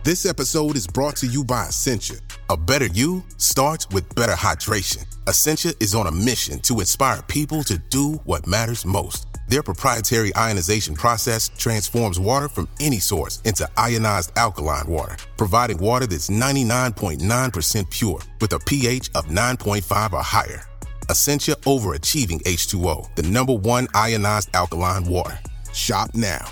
This episode is brought to you by Essentia. A better you starts with better hydration. Essentia is on a mission to inspire people to do what matters most. Their proprietary ionization process transforms water from any source into ionized alkaline water, providing water that's 99.9% pure with a pH of 9.5 or higher. Essentia overachieving H2O, the #1 ionized alkaline water. Shop now.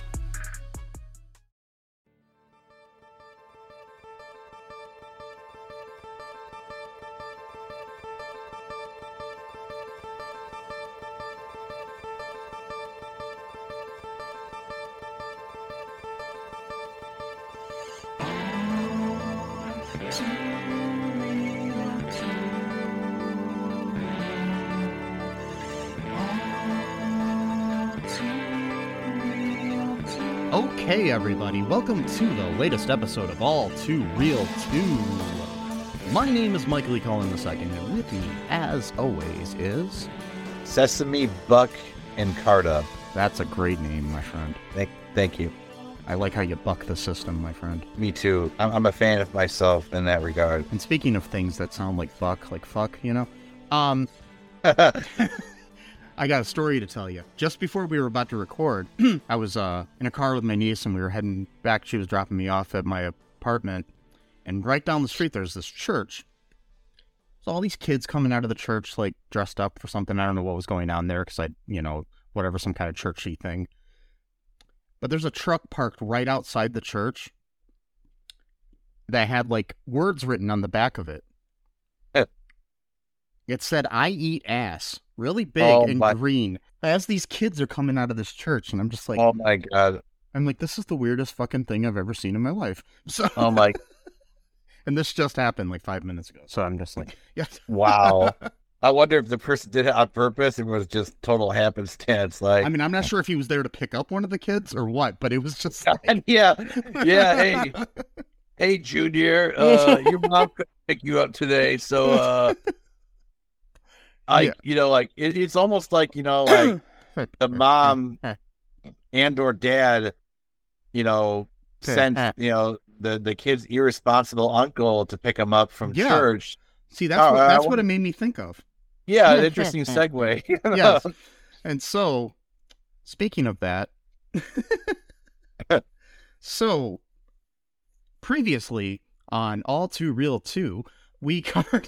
Okay, everybody, welcome to the latest episode of All Too Real 2. My name is Michael E. Cullen II, and with me, as always, is... Sesame, Buck, and Carta. That's a great name, my friend. Thank you. I like how you buck the system, my friend. Me too. I'm a fan of myself in that regard. And speaking of things that sound like buck, like fuck, you know, I got a story to tell you. Just before we were about to record, I was in a car with my niece, and we were heading back. She was dropping me off at my apartment, and right down the street, there's this church. So all these kids coming out of the church, like, dressed up for something. I don't know what was going on there, because whatever, some kind of churchy thing. But there's a truck parked right outside the church that had, like, words written on the back of it. It said, "I eat ass," really big and green. As these kids are coming out of this church, and I'm just like, oh my God. I'm like, this is the weirdest fucking thing I've ever seen in my life. So, oh my. And this just happened like 5 minutes ago. So I'm just like, yeah. Wow. I wonder if the person did it on purpose and was just total happenstance. Like, I mean, I'm not sure if he was there to pick up one of the kids or what, but it was just like... yeah. Hey, Junior, your mom could pick you up today, so it's almost like, like the mom and or dad, sent, the kid's irresponsible uncle to pick him up from church. See, that's what it made me think of. Yeah, an interesting segue. Yes. And so, speaking of that, so previously on All Too Real 2, we covered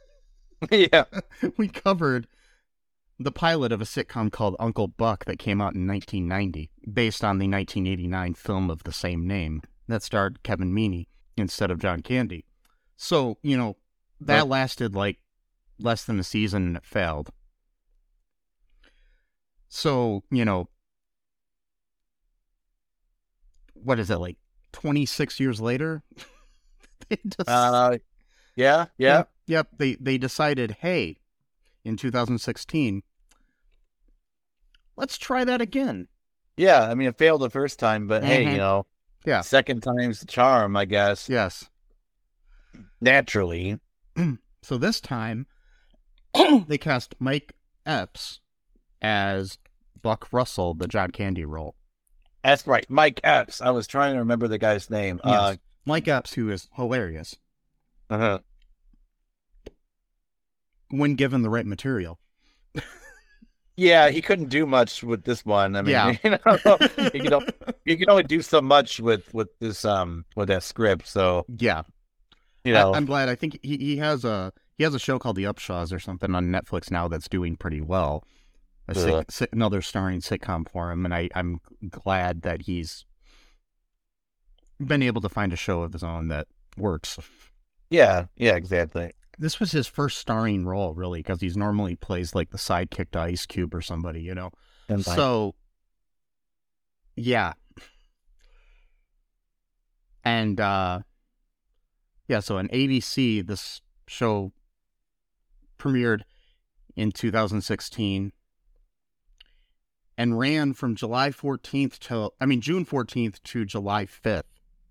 we covered the pilot of a sitcom called Uncle Buck that came out in 1990, based on the 1989 film of the same name that starred Kevin Meaney instead of John Candy. So, that lasted like less than a season and it failed. So, what is it, like 26 years later? Yep. They decided, hey, in 2016, let's try that again. Yeah, I mean, it failed the first time, but hey, second time's the charm, I guess. Yes. Naturally. So this time, they cast Mike Epps as Buck Russell, the John Candy role. That's right, Mike Epps. I was trying to remember the guy's name. Yes. Mike Epps, who is hilarious. Uh-huh. When given the right material. Yeah, he couldn't do much with this one. I mean, you can only do so much with this with that script. So yeah, I'm glad. I think he has a show called The Upshaws or something on Netflix now that's doing pretty well. Another starring sitcom for him, and I'm glad that he's been able to find a show of his own that works. Yeah, exactly. This was his first starring role, really, because he's normally plays like the sidekick to Ice Cube or somebody, So, yeah. And, so on ABC, this show premiered in 2016 and ran from June 14th to July 5th.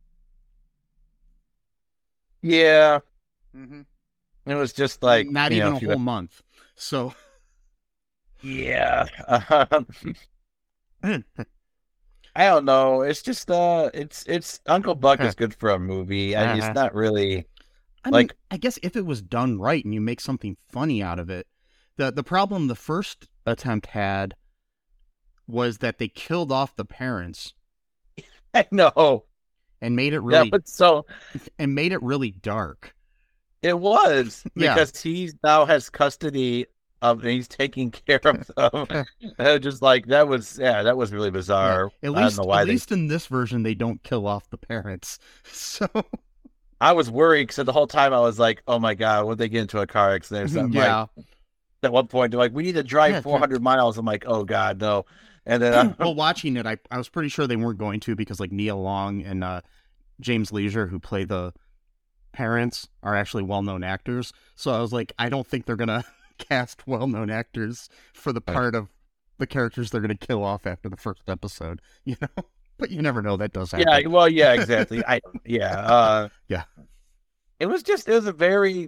Yeah. Mm-hmm. It was just like not even a whole month. So yeah. I don't know. It's just it's Uncle Buck is good for a movie. I mean, it's not really. I mean, I guess if it was done right and you make something funny out of it, the problem the first attempt had was that they killed off the parents. I know. And made it really and made it really dark. It was because he now has custody of, and he's taking care of them. Just like that was really bizarre. Yeah. At least in this version, they don't kill off the parents. So I was worried because the whole time I was like, "Oh my god, would they get into a car accident or something?" Like, at one point, they're like, "We need to drive 400 miles." I'm like, "Oh god, no!" And then, well, watching it, I was pretty sure they weren't going to, because like Nia Long and James Leisure, who play the parents, are actually well-known actors. So I was like, I don't think they're gonna cast well-known actors for the part of the characters they're gonna kill off after the first episode. You know, but you never know. That does happen. Yeah, well, yeah, exactly. Yeah. It was a very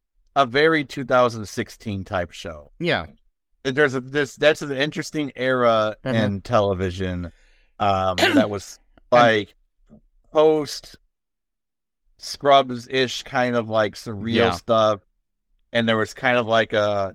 2016 type show. Yeah. That's an interesting era in television. That was like post Scrubs-ish kind of like surreal stuff, and there was kind of like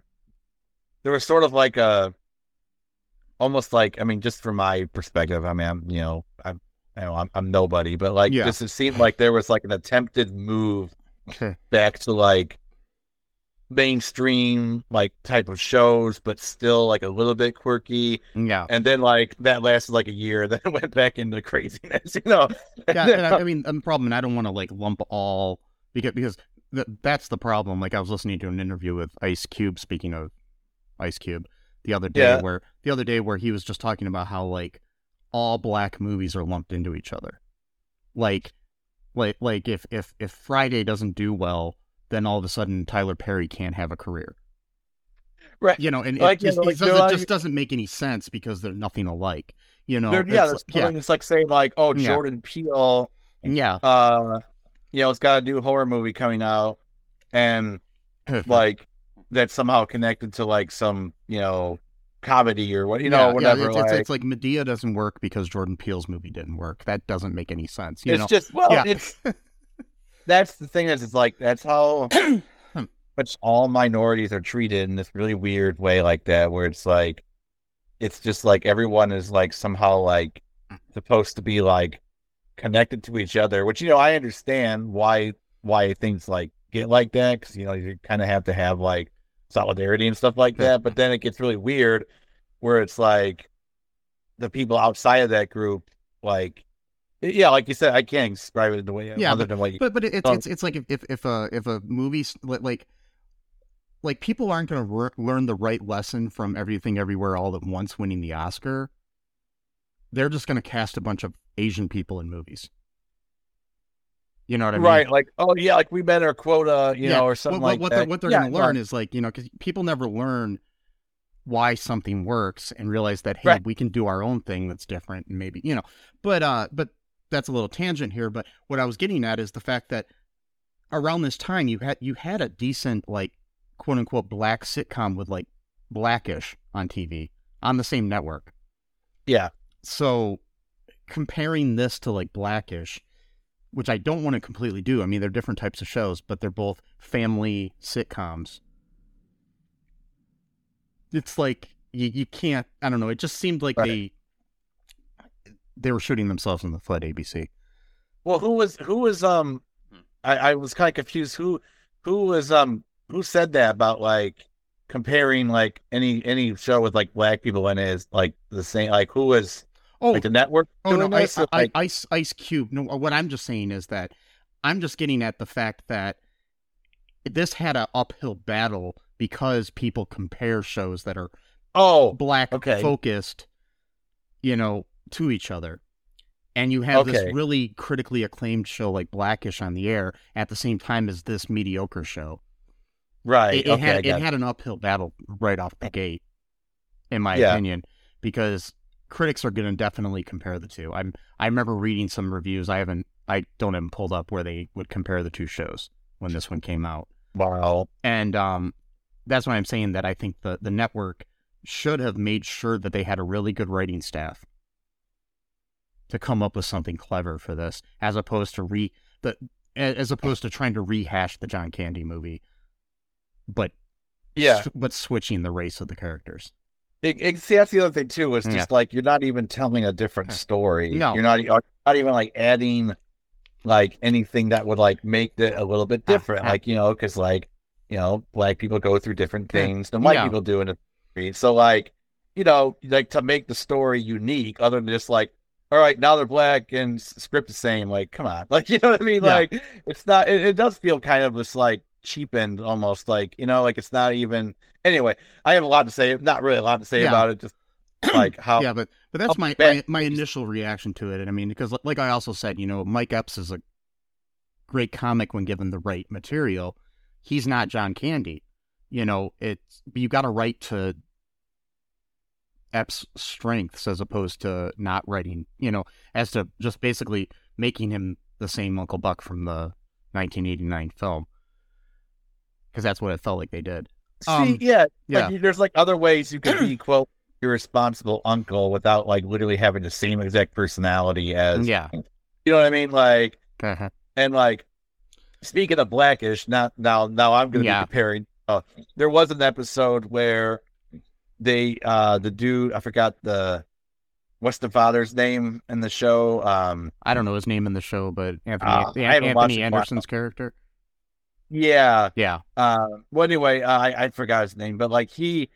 almost like, I mean, just from my perspective, I mean, I'm nobody, but like just it seemed like there was like an attempted move back to like mainstream like type of shows, but still like a little bit quirky. Yeah. And then like that lasted like a year, then it went back into craziness, Yeah, and I mean, the problem, and I don't want to like lump all, because that's the problem. Like I was listening to an interview with Ice Cube, speaking of Ice Cube, the other day where he was just talking about how like all black movies are lumped into each other. Like if Friday doesn't do well, then all of a sudden Tyler Perry can't have a career. Right. You know, and it just doesn't make any sense because they're nothing alike. You know, it's like saying like, oh, Jordan Peele, it's got a new horror movie coming out, and like that's somehow connected to like some, comedy or what, whatever. It's like Medea doesn't work because Jordan Peele's movie didn't work. That doesn't make any sense. It's that's the thing, it's like, that's how much all minorities are treated in this really weird way like that, where it's like, it's just like everyone is like somehow like supposed to be like connected to each other, which, I understand why things like get like that, because, you kind of have to have like solidarity and stuff like that. But then it gets really weird where it's like the people outside of that group, like, like you said, I can't describe it the way other than what you. But it's like if a movie like people aren't going to learn the right lesson from Everything Everywhere All at Once winning the Oscar. They're just going to cast a bunch of Asian people in movies. You know what I mean? Right, like, oh yeah, like we met our quota, or something like that. What they're going to learn is like, because people never learn why something works and realize that, hey, we can do our own thing that's different, and maybe, but that's a little tangent here. But what I was getting at is the fact that around this time you had a decent, like, quote unquote black sitcom with like Blackish on TV on the same network. Yeah. So comparing this to like Blackish, which I don't want to completely do. I mean, they're different types of shows, but they're both family sitcoms. It's like you can't. I don't know. It just seemed like they were shooting themselves in the foot. ABC. Well, who was I was kind of confused. Who said that about like comparing like any show with like black people in it is like the same? Like who was? Oh, like the network? Oh no, Ice Cube. No, what I'm just saying is that I'm just getting at the fact that this had an uphill battle because people compare shows that are black focused, to each other, and you have this really critically acclaimed show like Blackish on the air at the same time as this mediocre show. Right. It had an uphill battle right off the gate, in my opinion, because critics are going to definitely compare the two. I remember reading some reviews. I don't have them pulled up where they would compare the two shows when this one came out. Wow. And that's why I'm saying that I think the network should have made sure that they had a really good writing staff. to come up with something clever for this, as opposed to trying to rehash the John Candy movie, but switching the race of the characters. See, that's the other thing too. Is just like you're not even telling a different story. No, you're not even like adding like anything that would like make it a little bit different. Like because like black people go through different things than white people do in the story. So like like to make the story unique, other than just like, all right, now they're black and script the same. Like, come on, like you know what I mean? Like it's not. It does feel kind of just like cheapened almost, like like it's not even. Anyway, I have a lot to say. Not really a lot to say about it. Just like how. Yeah, but that's my initial reaction to it. And I mean, because like I also said, Mike Epps is a great comic when given the right material. He's not John Candy. You got to write to Epps' strengths as opposed to not writing. As to just basically making him the same Uncle Buck from the 1989 film, because that's what it felt like they did. Like, there's like other ways you could be quote irresponsible uncle without like literally having the same exact personality as you know what I mean, like and like speaking of Blackish, now I'm going to be comparing. There was an episode where they the dude, I forgot what's the father's name in the show. I don't know his name in the show, but Anthony Anderson's character. Yeah. Well, anyway, I forgot his name, but like him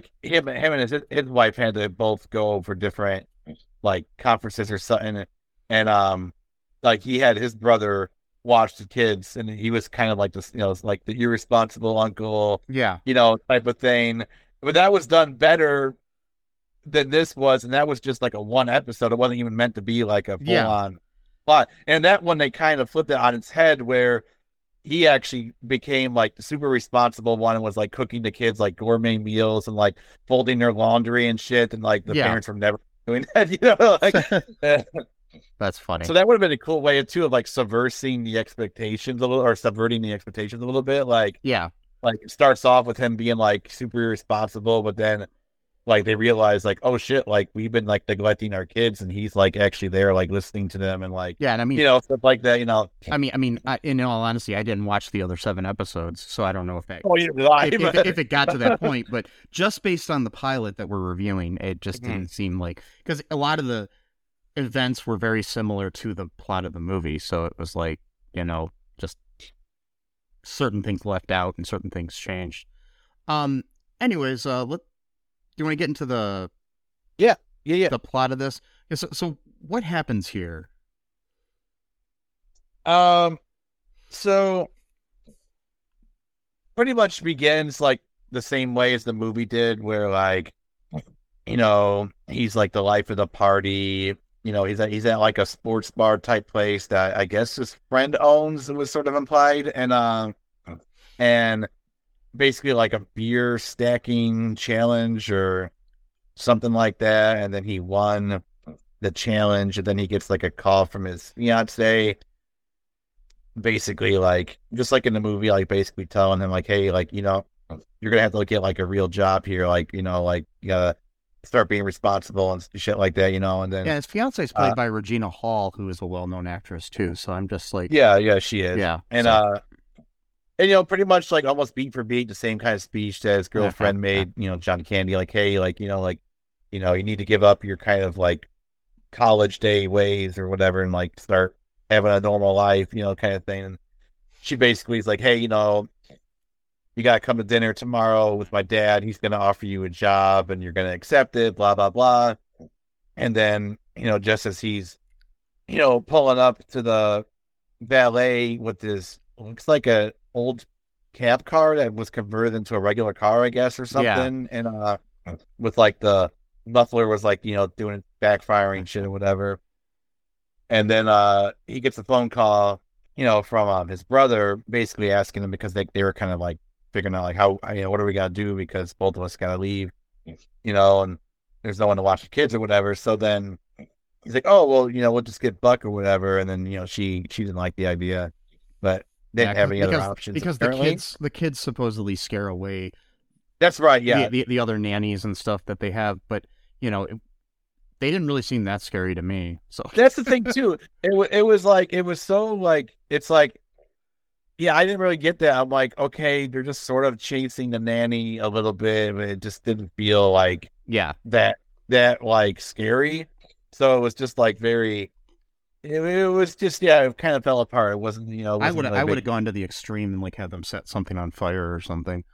and his wife had to both go for different like conferences or something, and like he had his brother watch the kids, and he was kind of like this, like the irresponsible uncle, type of thing. But that was done better than this was, and that was just like a one episode. It wasn't even meant to be like a full on plot. And that one they kind of flipped it on its head, where he actually became like the super responsible one and was like cooking the kids like gourmet meals and like folding their laundry and shit, and like the parents were never doing that, like that's funny. So that would have been a cool way too of like subverting the expectations a little, or subverting the expectations a little bit. Like like it starts off with him being like super irresponsible, but then like they realize like, oh shit, like we've been like neglecting our kids, and he's like actually there like listening to them, and like and I mean stuff like that. I mean, in all honesty, I didn't watch the other 7 episodes, so I don't know if that if it got to that point. But just based on the pilot that we're reviewing, it just didn't seem like, because a lot of the events were very similar to the plot of the movie, so it was like just certain things left out and certain things changed. Anyways, do you want to get into the the plot of this? So what happens here? So pretty much begins like the same way as the movie did, where like he's like the life of the party. He's at like a sports bar type place that I guess his friend owns. It was sort of implied, and basically like a beer stacking challenge or something like that, and then he won the challenge, and then he gets like a call from his fiance, basically like just like in the movie, like basically telling him like, hey, like you're gonna have to get like a real job here, like like you gotta start being responsible and shit like that, and then his fiance is played by Regina Hall, who is a well-known actress too, so I'm just like she is, and pretty much like almost beat for beat the same kind of speech that his girlfriend made, John Candy, like, hey, like, you need to give up your kind of like college day ways or whatever and like start having a normal life, kind of thing. And she basically is like, hey, you got to come to dinner tomorrow with my dad. He's going to offer you a job and you're going to accept it, blah, blah, blah. And then, just as he's, pulling up to the valet with this, looks like a old cab car that was converted into a regular car, I guess, or something. And with like the muffler was like, doing backfiring shit or whatever. And then he gets a phone call, from his brother, basically asking him, because they were kind of like figuring out like how, what do we got to do, because both of us got to leave, and there's no one to watch the kids or whatever. So then he's like, oh, well, we'll just get Buck or whatever. And then, she didn't like the idea, but didn't have any other options. Because the kids supposedly scare away. That's right. Yeah. The other nannies and stuff that they have. But, they didn't really seem that scary to me. So that's the thing too. It was like, it was so like, it's like, yeah, I didn't really get that. I'm like, okay, they're just sort of chasing the nanny a little bit, but it just didn't feel like that like scary. So it was just like very. It was just it kind of fell apart. It wasn't, you know. I would have gone to the extreme and like had them set something on fire or something.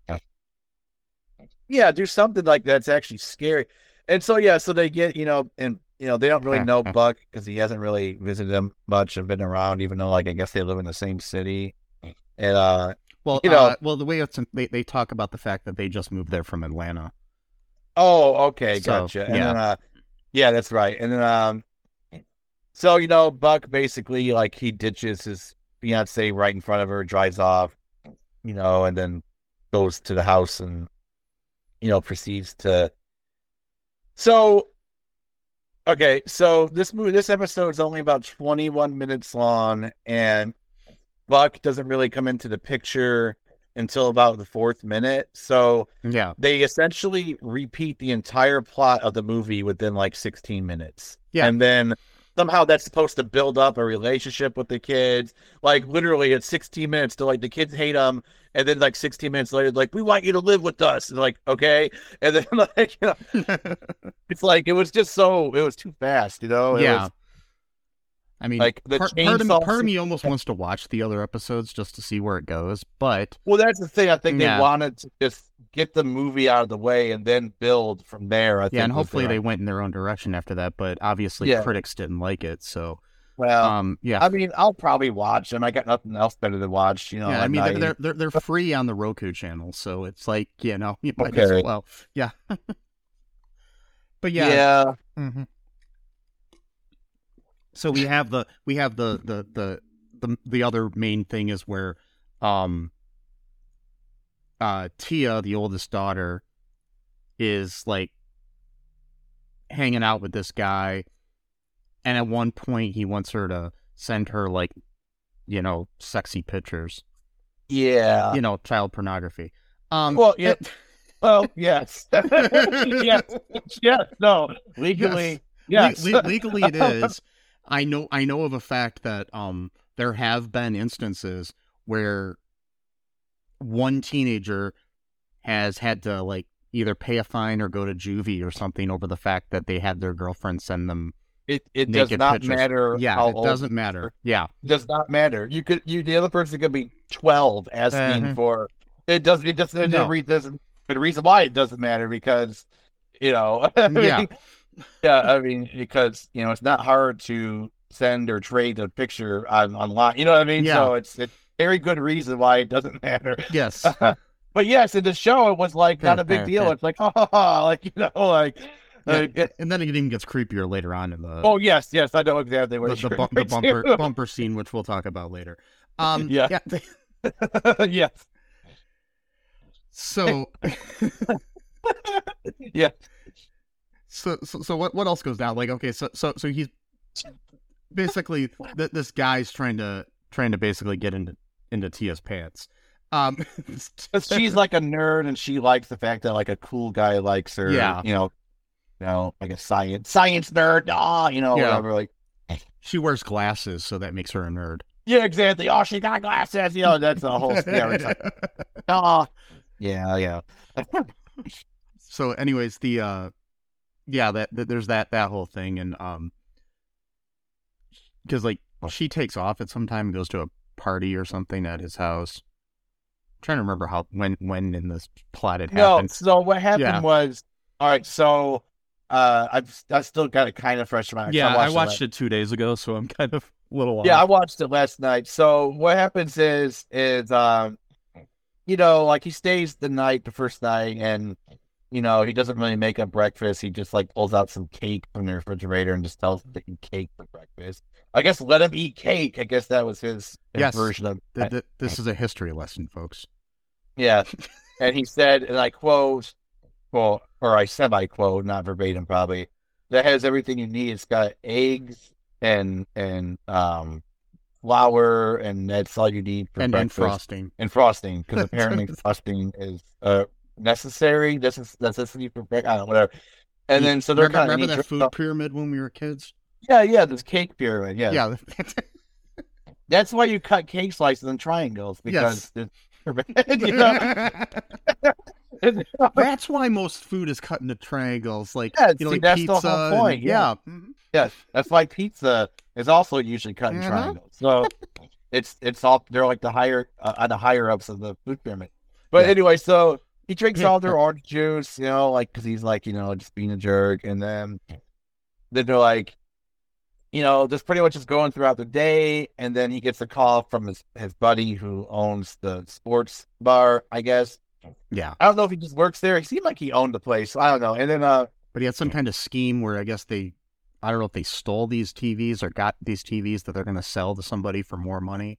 Yeah, do something like that's actually scary. And so so they get, you know, and you know, they don't really know Buck because he hasn't really visited them much and been around, even though like I guess they live in the same city. And well, you know, the way they talk about the fact that they just moved there from Atlanta. Oh, okay, gotcha. And then that's right. And then so you know, Buck basically like he ditches his fiance right in front of her, drives off, you know, and then goes to the house and you know proceeds to. So, okay, so this episode is only about 21 minutes long, and Buck doesn't really come into the picture until about the 4th minute. So they essentially repeat the entire plot of the movie within like 16 minutes. Yeah. And then somehow that's supposed to build up a relationship with the kids. Like literally it's 16 minutes to like the kids hate them. And then like 16 minutes later, like, we want you to live with us. And like, okay. And then like, you know, it's like, it was too fast, you know? I mean, like part of me almost wants to watch the other episodes just to see where it goes, but... Well, that's the thing. I think they wanted to just get the movie out of the way and then build from there. I think and hopefully they went in their own direction after that, but obviously critics didn't like it, so... Well, I mean, I'll probably watch them. I got nothing else better to watch, you know. Yeah, I mean, they're free on the Roku channel, so it's like, you know, you might as well. Yeah. But yeah. Mm-hmm. So we have the other main thing is where Tia, the oldest daughter, is like hanging out with this guy, and at one point he wants her to send her like, you know, sexy pictures. Yeah. You know, child pornography. Well, yeah. Well, yes. yes. No. Legally. Yes. Legally it is. I know of a fact that there have been instances where one teenager has had to like either pay a fine or go to juvie or something over the fact that they had their girlfriend send them it does not pictures. matter. Yeah, it doesn't matter. Yeah. It does not matter. The other person could be 12 asking for it doesn't the reason why it doesn't matter because you know I mean, because, you know, it's not hard to send or trade a picture online. You know what I mean? Yeah. So it's very good reason why it doesn't matter. Yes. But yes, in the show, it was like not a big deal. It's like, like, you know, like. And then it even gets creepier later on in the. Oh, yes. I know exactly what the bumper scene, which we'll talk about later. Yeah. Yes. So. Yeah. So what else goes down? Like, okay, so he's basically this guy's trying to basically get into Tia's pants. She's like a nerd and she likes the fact that like a cool guy likes her. Yeah. You know, like a science nerd. You know, whatever. Like she wears glasses, so that makes her a nerd. Yeah, exactly. Oh, she got glasses. You know, that's a whole stereotype. Yeah. So, anyways, there's that whole thing, and because like she takes off at some time and goes to a party or something at his house. I'm trying to remember when in this plot it happened. No, so what happened was, all right. So I still got it kind of fresh in my mind. Yeah, I watched it 2 days ago, so I'm kind of a little off. Yeah, I watched it last night. So what happens is you know, like he stays the first night, and you know, he doesn't really make up breakfast. He just like pulls out some cake from the refrigerator and just tells him to eat cake for breakfast. I guess let him eat cake. I guess that was his version of this is a history lesson, folks. Yeah. And he said, and I quote, or I semi-quote, not verbatim probably, that has everything you need. It's got eggs and flour, and that's all you need for breakfast. And frosting, because apparently frosting is necessary. This is necessity for breakfast. I don't know, whatever. And then so they're remember that food pyramid when we were kids? Yeah, this cake pyramid. Yeah. That's why you cut cake slices in triangles, because you know? That's why most food is cut into triangles. Like, yeah, you know, like that's pizza. the whole point. Yeah. Yes, that's why pizza is also usually cut in triangles. So it's all, they're like the higher on the higher ups of the food pyramid. But anyway, so he drinks all their orange juice, you know, like, because he's like, you know, just being a jerk, and then they're like, you know, just pretty much just going throughout the day, and then he gets a call from his buddy who owns the sports bar, I guess. Yeah. I don't know if he just works there. He seemed like he owned the place. So I don't know. And then but he had some kind of scheme where I guess I don't know if they stole these TVs or got these TVs that they're going to sell to somebody for more money.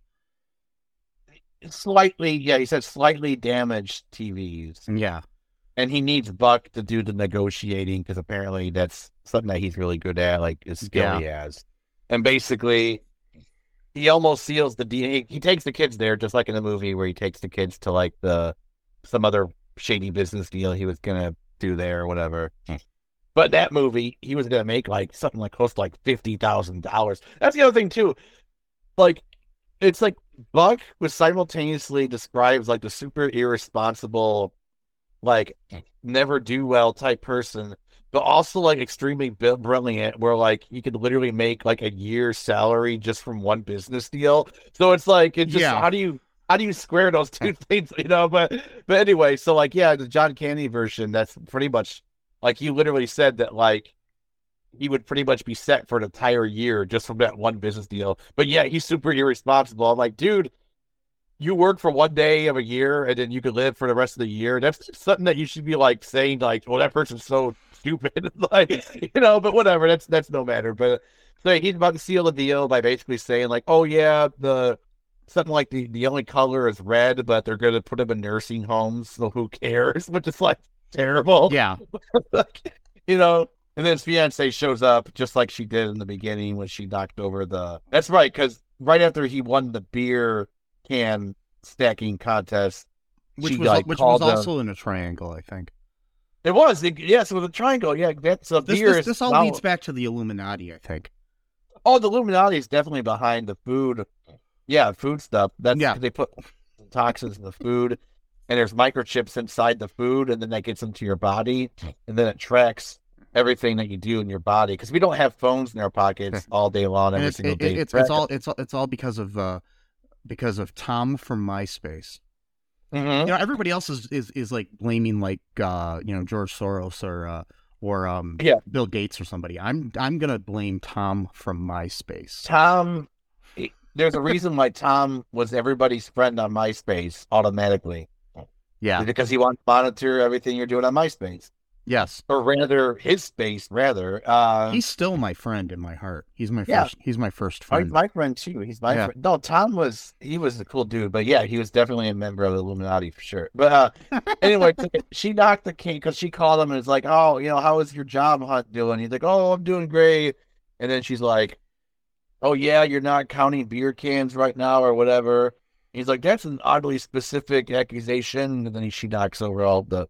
Slightly, yeah, he said slightly damaged TVs. Yeah. And he needs Buck to do the negotiating, because apparently that's something that he's really good at, like his skill he has. And basically, he almost seals the deal. He takes the kids there, just like in the movie where he takes the kids to like some other shady business deal he was gonna do there or whatever. But that movie, he was gonna make like something like close to like $50,000. That's the other thing too. Like, it's like Buck was simultaneously describes like the super irresponsible, like never do well type person, but also like extremely brilliant, where like you could literally make like a year's salary just from one business deal. So it's like, it just, how do you square those two things, you know? But anyway, so like, yeah, the John Candy version, that's pretty much like, he literally said that like he would pretty much be set for an entire year just from that one business deal. But yeah, he's super irresponsible. I'm like, dude, you work for one day of a year and then you could live for the rest of the year. That's something that you should be like saying, like, well, that person's so stupid. Like, you know, but whatever, that's no matter. But so he's about to seal the deal by basically saying like, oh yeah, something like the only color is red, but they're going to put him in nursing homes, so who cares? Which is like terrible. Yeah. You know, and then his fiance shows up just like she did in the beginning when she knocked over that's right, because right after he won the beer can stacking contest, which was also in a triangle, I think. It was. Yes, it was a triangle. Yeah, that's a beer. This all leads back to the Illuminati, I think. Oh, the Illuminati is definitely behind the food. Yeah, food stuff. That's they put toxins in the food, and there's microchips inside the food, and then that gets into your body, and then it tracks everything that you do in your body, because we don't have phones in our pockets all day long, every single day. It's all because of Tom from MySpace. Mm-hmm. You know, everybody else is like blaming like you know, George Soros or Bill Gates or somebody. I'm gonna blame Tom from MySpace. Tom. There's a reason why Tom was everybody's friend on MySpace automatically. Yeah. Because he wants to monitor everything you're doing on MySpace. Yes. Or rather, his space, rather. He's still my friend in my heart. He's my first friend. He's my friend, too. He's my friend. No, Tom was a cool dude. But yeah, he was definitely a member of the Illuminati for sure. But anyway, she knocked the cake because she called him and was like, oh, you know, how is your job hunt doing? He's like, oh, I'm doing great. And then she's like, oh, yeah, you're not counting beer cans right now or whatever. He's like, that's an oddly specific accusation. And then she knocks over all the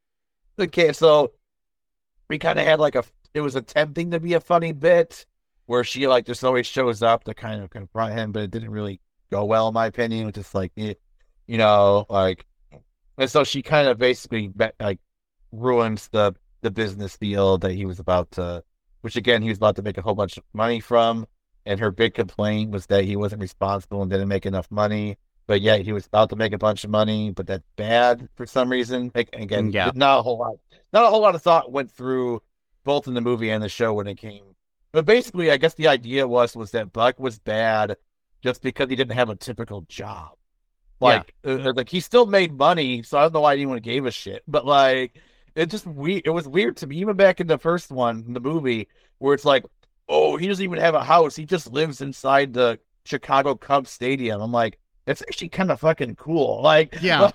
cans. So we kind of had like it was attempting to be a funny bit where she like just always shows up to kind of confront him, but it didn't really go well, in my opinion. It was just like, you know, like, and so she kind of basically like ruins the business deal that he was about to, which again, he was about to make a whole bunch of money from. And her big complaint was that he wasn't responsible and didn't make enough money. But yet he was about to make a bunch of money, but that's bad for some reason. Again, not a whole lot of thought went through both in the movie and the show when it came. But basically, I guess the idea was that Buck was bad just because he didn't have a typical job. Like, like he still made money, so I don't know why anyone gave a shit. But like, it was weird to me, even back in the first one, in the movie, where it's like, oh, he doesn't even have a house. He just lives inside the Chicago Cubs stadium. I'm like, it's actually kind of fucking cool. Like, yeah,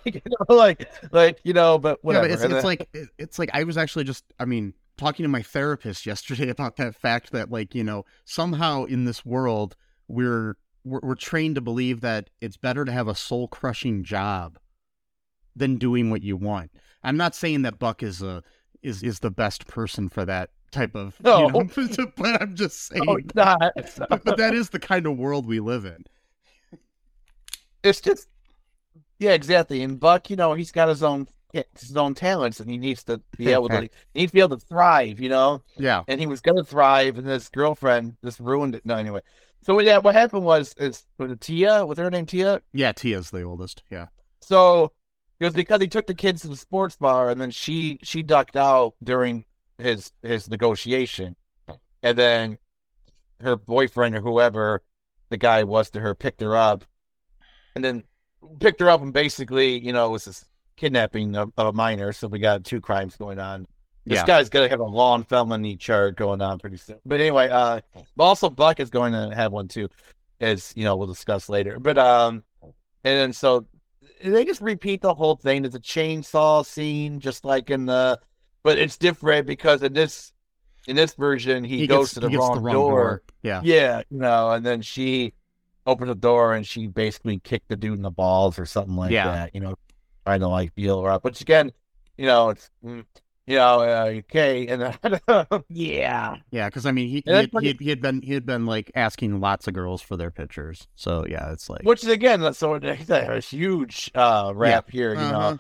like, you know, but whatever. Yeah, but it's like I was actually just, I mean, talking to my therapist yesterday about that fact that, like, you know, somehow in this world we're trained to believe that it's better to have a soul crushing job than doing what you want. I'm not saying that Buck is is the best person for that type of. No. But I'm just saying. No, it's not. But that is the kind of world we live in. It's just, yeah, exactly. And Buck, he's got his own talents, and he needs to be able to thrive, Yeah. And he was going to thrive, and this girlfriend just ruined it. No, anyway. So yeah, what happened was it Tia? Was her name Tia? Yeah, Tia's the oldest. Yeah. So it was because he took the kids to the sports bar, and then she ducked out during his negotiation, and then her boyfriend or whoever the guy was to her picked her up, and basically, it was this kidnapping of a minor. So we got 2 crimes going on. This guy's going to have a long felony charge going on pretty soon. But anyway, also Buck is going to have one too, as we'll discuss later. But and then so they just repeat the whole thing. There's a chainsaw scene, just like but it's different because in this version he goes to the wrong door. Yeah, and then she opens the door and she basically kicked the dude in the balls or something like that. Trying to like feel her up, which again, it's. Okay, and yeah, because I mean, he had been like asking lots of girls for their pictures, so yeah, it's like, which is again, so it's a huge rap here,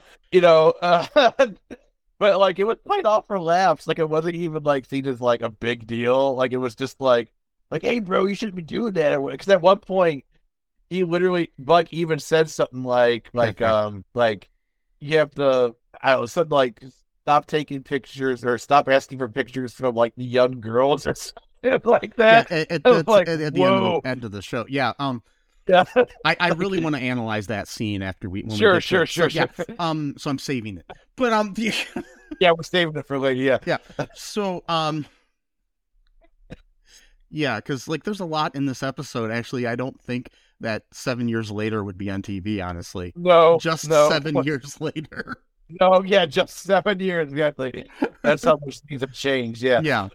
but like it was played off for laughs, like it wasn't even like seen as like a big deal, like it was just like, hey, bro, you shouldn't be doing that, because at one point he literally, Buck even said something like you have to, something like. Stop taking pictures or stop asking for pictures from like the young girls or something like that. Yeah, at the end of the show. Yeah. Yeah. I really want to analyze that scene after we. Sure. Yeah. So I'm saving it. But yeah, we're saving it for later. Yeah. Yeah. So yeah, because like there's a lot in this episode. Actually, I don't think that 7 years later would be on TV. Honestly, no, just 7 years later. No, yeah, just 7 years, exactly. That's how much things have changed, yeah. Yeah.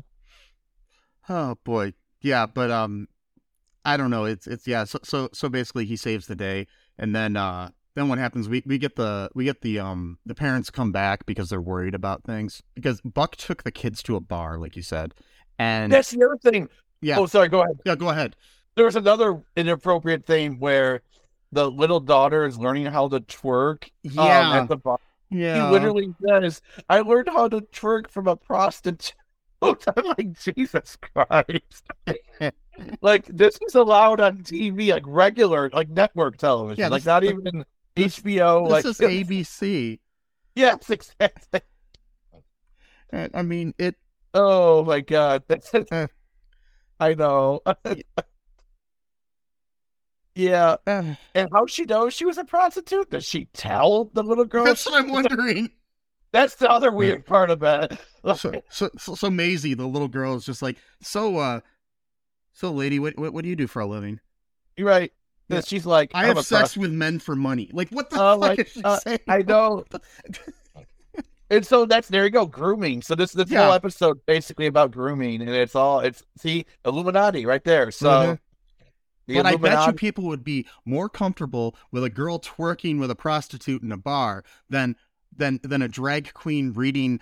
Oh boy. Yeah, but I don't know. It's yeah, so basically he saves the day, and then what happens, we get the parents come back because they're worried about things. Because Buck took the kids to a bar, like you said. And that's the other thing. Yeah. Oh, sorry, go ahead. Yeah, go ahead. There was another inappropriate thing where the little daughter is learning how to twerk at the bar. Yeah. He literally says, I learned how to twerk from a prostitute. I'm like, Jesus Christ. Like, this is allowed on TV, like regular, like network television. Yeah, like, not even HBO. This is ABC. Yes, exactly. I mean, it... Oh, my God. I know. Yeah. And how she knows she was a prostitute? Does she tell the little girl? That's what I'm wondering. That's the other weird part about it. So Maisie, the little girl, is just like, so lady, what do you do for a living? You're right. Yeah. She's like, I have sex with men for money. Like, what the fuck is she saying? I know. And so there you go, grooming. So this whole episode basically about grooming, and see, Illuminati right there. So. Mm-hmm. But I bet you people would be more comfortable with a girl twerking with a prostitute in a bar than a drag queen reading,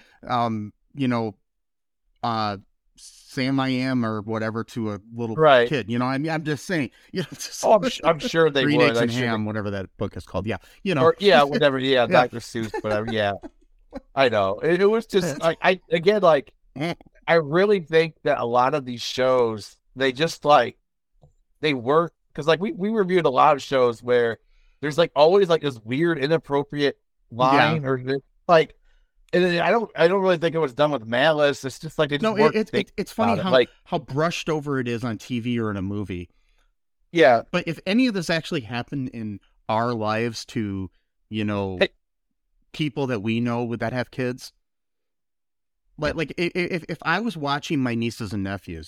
Sam I Am or whatever to a little kid. I mean, I'm just saying. I'm sure they Green would. Eggs and Ham, whatever that book is called. Yeah, Or, whatever. Yeah, Dr. Seuss, whatever. Yeah, I know. It was just I really think that a lot of these shows, they just like. They work because like we reviewed a lot of shows where there's like always like this weird inappropriate line or like, and I don't really think it was done with malice. It's just like they just it's funny how brushed over it is on TV or in a movie. Yeah, but if any of this actually happened in our lives to people that we know that have kids, like if I was watching my nieces and nephews.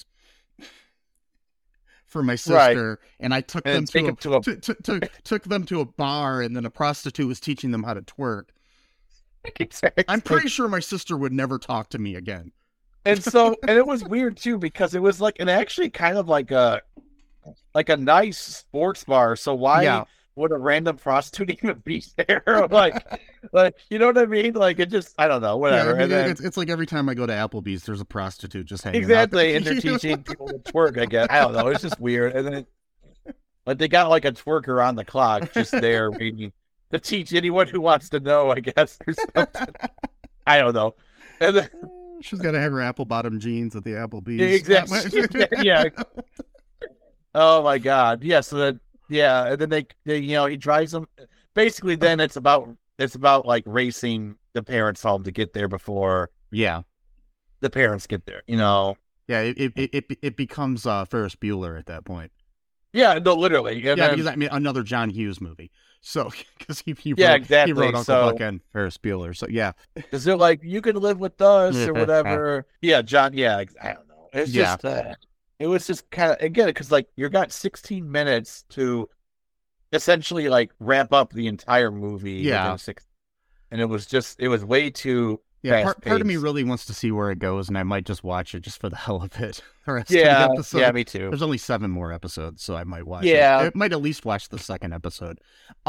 For my sister, and I took them took them to a bar, and then a prostitute was teaching them how to twerk. Exactly. I'm pretty sure my sister would never talk to me again. And it was weird too because it was like actually kind of like a nice sports bar. So why would a random prostitute even be there? like, you know what I mean? Like, it just, I don't know, whatever. Yeah, I mean, and then, it's like every time I go to Applebee's, there's a prostitute just hanging exactly, out. and they're teaching people to twerk, I guess. I don't know. It's just weird. And then, like, they got like a twerker on the clock just there waiting to teach anyone who wants to know, I guess, or something. I don't know. And then, she's got to have her apple bottom jeans at the Applebee's. exactly. Yeah. Oh my God. Yeah. So that, yeah. And then they, you know, he drives them. Basically, then it's about like racing the parents home to get there before Yeah. the parents get there, you know? Yeah. It becomes Ferris Bueller at that point. Yeah. No, literally. And Yeah, then, because I mean, another John Hughes movie. So, because he Yeah, wrote, exactly. he wrote Uncle So- Buck and Ferris Bueller. So, yeah. because they're like, you can live with us or whatever. Yeah. John. Yeah. I don't know. It's Yeah. just, it was just kind of, again, because like you got 16 minutes to essentially like ramp up the entire movie. Yeah. within and it was way too Yeah, fast part of me paced. really wants to see where it goes, and I might just watch it just for the hell of it. The rest of the Yeah, episode. yeah, me too. There's only 7 more episodes, so I might watch Yeah. it. I might at least watch the second episode.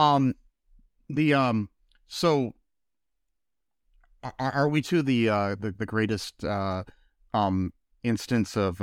So are we to the greatest instance of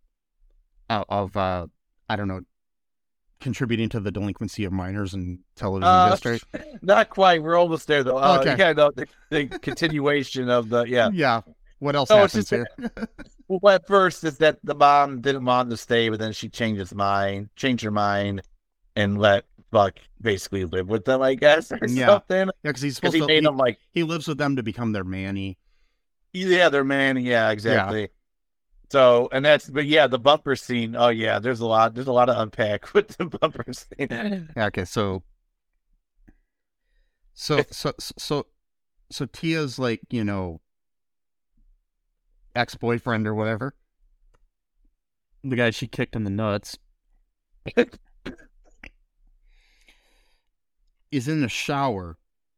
I don't know, contributing to the delinquency of minors in television history? Not quite. We're almost there though. Okay. Yeah, no, the continuation of the Yeah. What else No, it's happens just- here? Well, at first is that the mom didn't want to stay, but then she changed her mind, and let Buck basically live with them, I guess, or Yeah. something. Yeah, because he's Because supposed he to. made them like, He lives with them to become their manny. yeah, they're man. Yeah, exactly. So, and but yeah, the bumper scene. Oh yeah, there's a lot to unpack with the bumper scene. Yeah, okay, so Tia's like, you know, ex-boyfriend or whatever, the guy she kicked in the nuts, is in the shower.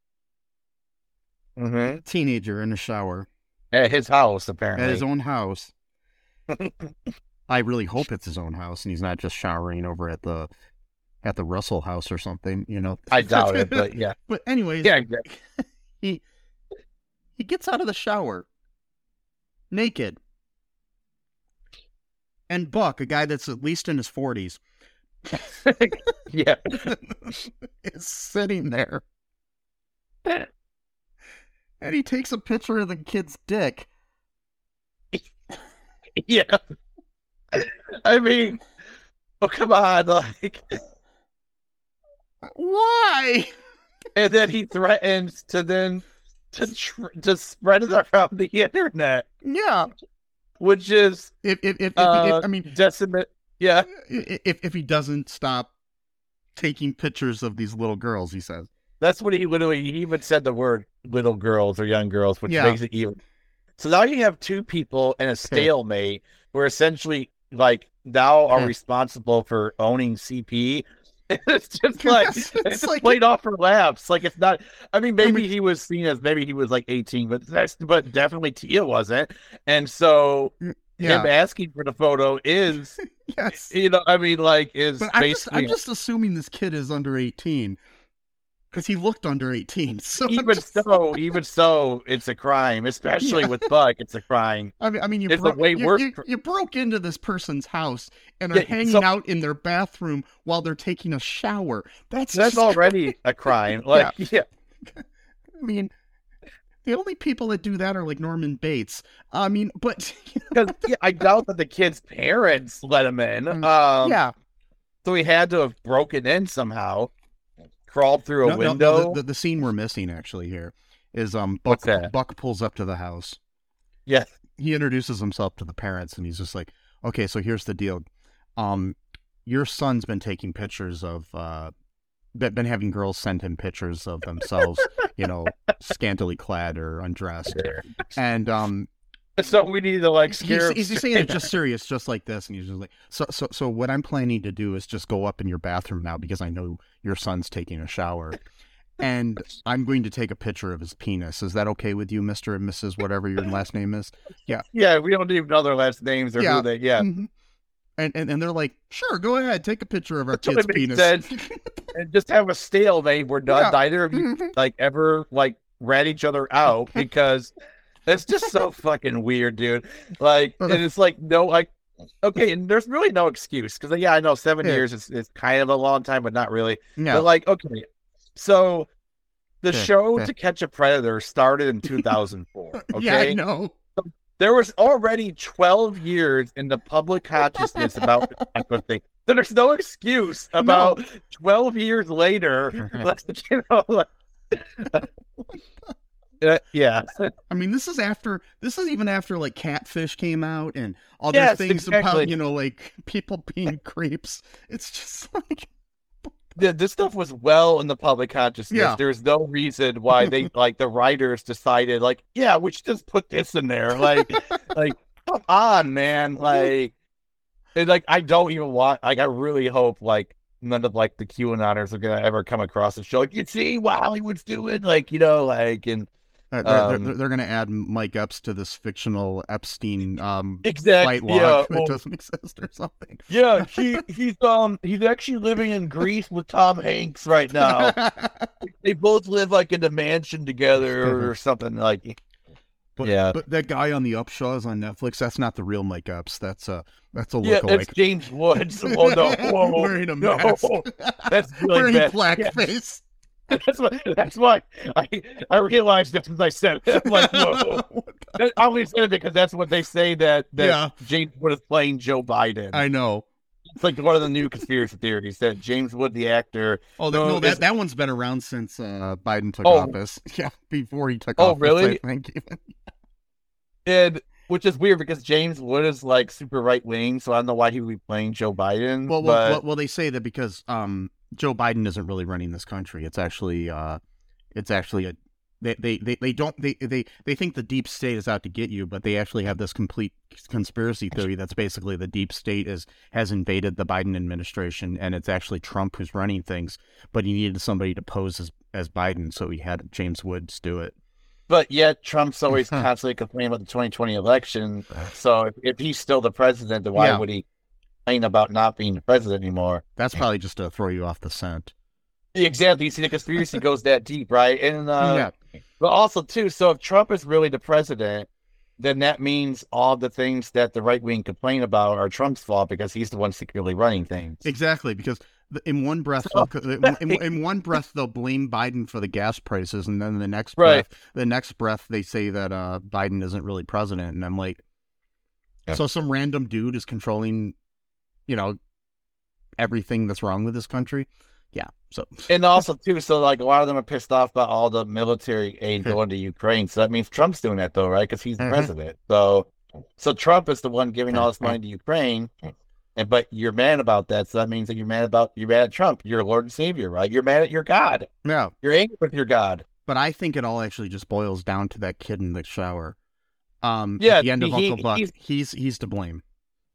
Mm-hmm. Teenager in the shower At his house, at apparently. his own house. I really hope it's his own house and he's not just showering over at the Russell house or something, you know. I doubt it, but yeah. But anyways, Yeah, exactly. he gets out of the shower naked. And Buck, a guy that's at least in his 40s, Yeah. is sitting there. And he takes a picture of the kid's dick. Yeah. I mean, oh, come on. Like, Why? and then he threatens to spread it around the internet, Yeah. which is If I mean, decimate. Yeah. if he doesn't stop taking pictures of these little girls, he says. That's what he even said the word little girls or young girls, which Yeah. makes it even. So now you have two people in a stalemate who are essentially like now are responsible for owning CP. It's just like It's it's just like- played off for laughs. Like it's not. I mean, maybe he was seen as maybe he was like 18, but definitely Tia wasn't. And so him Yeah. asking for the photo is, Yes. you know, I mean, like is But basically I'm just assuming this kid is under 18. Because he looked under 18. So I'm even just- so, it's a crime, especially with Buck. It's a crime. I mean, you, It's a way worse you broke into this person's house and are Yeah, hanging so- out in their bathroom while they're taking a shower. That's That's just- already a crime. Like, yeah. I mean, the only people that do that are like Norman Bates. I mean, but Because I doubt that the kid's parents let him in. yeah, So he had to have broken in somehow, crawled through a No, window. the scene we're missing actually here is What's that? Buck pulls up to the house. Yeah. He introduces himself to the parents and he's just like, okay, so here's the deal. Your son's been taking pictures of been having girls send him pictures of themselves, you know, scantily clad or undressed. And So we need to like scare him. he's saying it just serious, just like this, and he's just like, so what I'm planning to do is just go up in your bathroom now because I know your son's taking a shower, and I'm going to take a picture of his penis. Is that okay with you, Mr. and Mrs. whatever your last name is? Yeah. Yeah, we don't even know their last names or Yeah. who they. Yeah. Mhm. And they're like, sure, go ahead, take a picture of our That kid's makes penis. sense. and just have a stalemate where neither of you like ever like rat each other out because it's just so fucking weird, dude. Like, and it's like no, like, okay, and there's really no excuse because I know 7 years is kind of a long time, but not really. No. But like, okay, so the show To Catch a Predator started in 2004. Okay, yeah, I know. There was already 12 years in the public consciousness about this type of thing. So there's no excuse about 12 years later. You know, like, yeah. I mean, this is even after like Catfish came out and other things about, you know, like people being creeps. It's just like. This stuff was well in the public consciousness. Yeah. There's no reason why they like the writers decided like, yeah, we should just put this in there. Like come on, man. Like, and, like I don't even want. Like, I really hope like none of like the QAnoners are gonna ever come across the show. Like, you see what Hollywood's doing? Like, you know, like and. They're going to add Mike Epps to this fictional Epstein exactly, flight log that doesn't exist or something. Yeah, he's actually living in Greece with Tom Hanks right now. They both live like in a mansion together or something like. But that guy on the Upshaws on Netflix, that's not the real Mike Epps. That's a lookalike. Yeah, that's James Woods. Oh no, wearing a mask. That's really wearing bad. blackface. That's why I realized that as I said it. I'm like, whoa. I only said it because that's what they say that James Wood is playing Joe Biden. I know. It's like one of the new conspiracy theories that James Wood, the actor. Oh, that one's been around since Biden took office. Yeah, before he took office. Oh, really? I think even. And which is weird because James Wood is like super right wing, so I don't know why he would be playing Joe Biden. Well, they say that because Joe Biden isn't really running this country. It's actually they think the deep state is out to get you, but they actually have this complete conspiracy theory that's basically the deep state has invaded the Biden administration, and it's actually Trump who's running things, but he needed somebody to pose as Biden, so he had James Woods do it. But yet Trump's always constantly complaining about the 2020 election. So if he's still the president, then why would he complain about not being the president anymore? That's probably just to throw you off the scent. Exactly. You see, the conspiracy goes that deep, right? And but also too, so if Trump is really the president, then that means all the things that the right wing complain about are Trump's fault because he's the one secretly running things. Exactly, because in one breath, in one breath they'll blame Biden for the gas prices, and then the next breath they say that Biden isn't really president, and I'm like, so some random dude is controlling, you know, everything that's wrong with this country. Yeah. So and also too, so like a lot of them are pissed off about all the military aid going to Ukraine. So that means Trump's doing that though, right? Because he's the president. So Trump is the one giving all this money to Ukraine, but you're mad about that. So that means that you're mad at Trump. You're Lord and Savior, right? You're mad at your God. Yeah. You're angry with your God. But I think it all actually just boils down to that kid in the shower. At the end of Uncle Buck, he's to blame.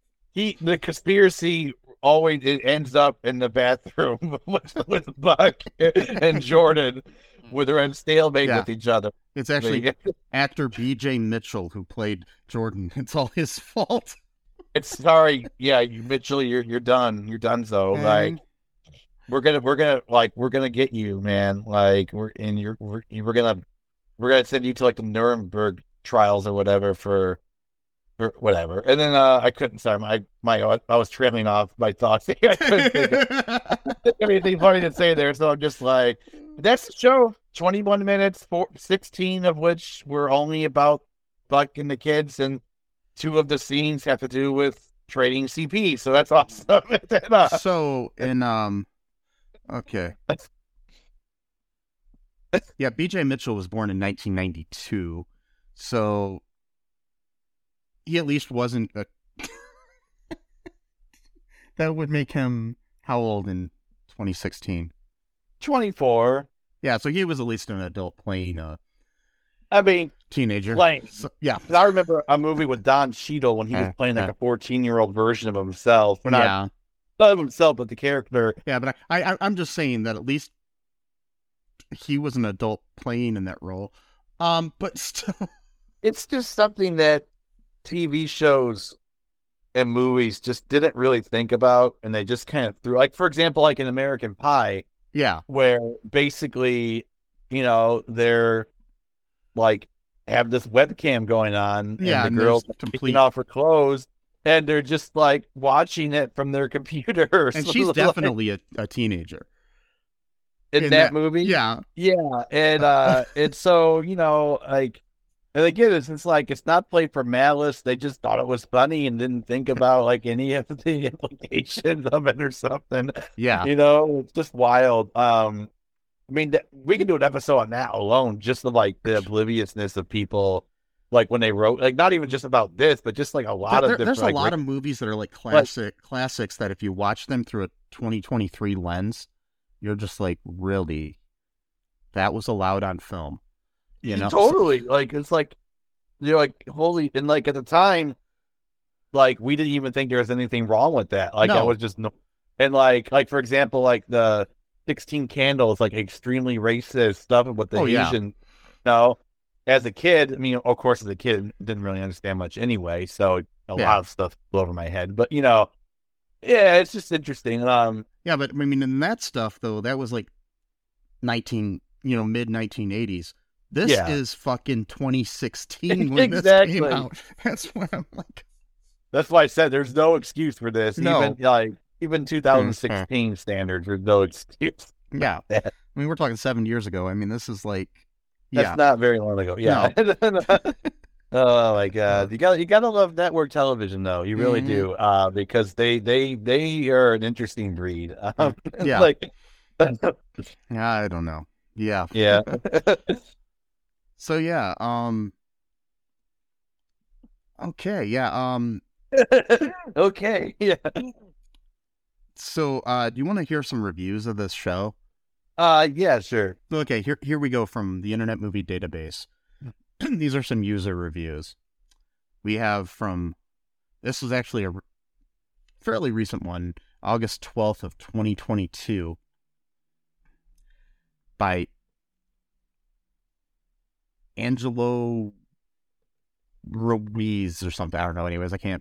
The conspiracy always it ends up in the bathroom with Buck and Jordan, where they're in stalemate with each other. It's actually actor B.J. Mitchell who played Jordan. It's all his fault. It's sorry, Mitchell, you're done. You're done. So like, we're gonna get you, man. Like we're gonna send you to like the Nuremberg trials or whatever for whatever. And then I couldn't. Sorry, I was trailing off my thoughts. I couldn't think of anything funny to say there. So I'm just like, that's the show. 21 minutes, 16 of which were only about Buck and the kids, and 2 of the scenes have to do with trading CP. So that's awesome. So in okay. Yeah, B.J. Mitchell was born in 1992, so he at least wasn't a... That would make him how old in 2016? 24. Yeah, so he was at least an adult playing teenager. So, yeah. I remember a movie with Don Cheadle when he was playing like a 14-year-old version of himself. Not of himself, but the character. Yeah, but I'm just saying that at least he was an adult playing in that role. But still... It's just something that TV shows and movies just didn't really think about, and they just kind of threw, like, for example, like in American Pie, Yeah. Where basically, they're like have this webcam going on, and the girls taking off her clothes, and they're just like watching it from their computer. And she's definitely a teenager in that movie. Yeah, and so like. And again, it's like it's not played for malice. They just thought it was funny and didn't think about like any of the implications of it or something. Yeah, it's just wild. I mean, we can do an episode on that alone, just of like the obliviousness of people, like when they wrote, like not even just about this, but just like a lot of different. There's a lot of movies that are like classics that if you watch them through a 2023 lens, you're just like, really, that was allowed on film. Totally. Like, it's like, you're like, holy, and like at the time, like we didn't even think there was anything wrong with that. Like, that was just no, and like for example, like the 16 Candles, like extremely racist stuff with the Asian, as a kid, I mean, of course, as a kid, didn't really understand much anyway. So a lot of stuff flew over my head, but it's just interesting. Yeah, but I mean, in that stuff though, that was like mid 1980s. This is fucking 2016 when this came out. That's what I'm like. That's why I said there's no excuse for this. No. Even 2016 standards, there's no excuse. Yeah. I mean, we're talking 7 years ago. I mean, this is like, that's not very long ago. Yeah. No. Oh my God. You gotta love network television though. You really do. Because they are an interesting breed. Yeah. Like, I don't know. Yeah. Yeah. So yeah, okay, yeah, okay, yeah. So, do you want to hear some reviews of this show? Yeah, sure. Okay, here we go from the Internet Movie Database. These are some user reviews. We have this is actually a fairly recent one, August 12th of 2022, by Angelo Ruiz or something. I don't know. Anyways, I can't.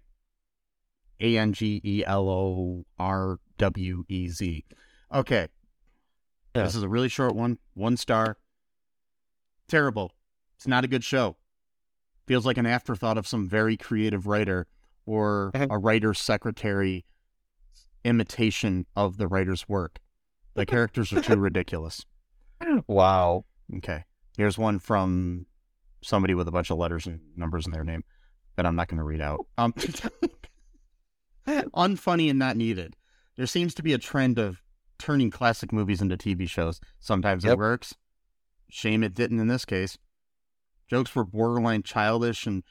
ANGELORWEZ. Okay. Yeah. This is a really short one. 1 star. Terrible. It's not a good show. Feels like an afterthought of some very creative writer or a writer's secretary imitation of the writer's work. The characters are too ridiculous. Wow. Okay. Here's one from somebody with a bunch of letters and numbers in their name that I'm not going to read out. Unfunny and not needed. There seems to be a trend of turning classic movies into TV shows. Sometimes it works. Shame it didn't in this case. Jokes were borderline childish and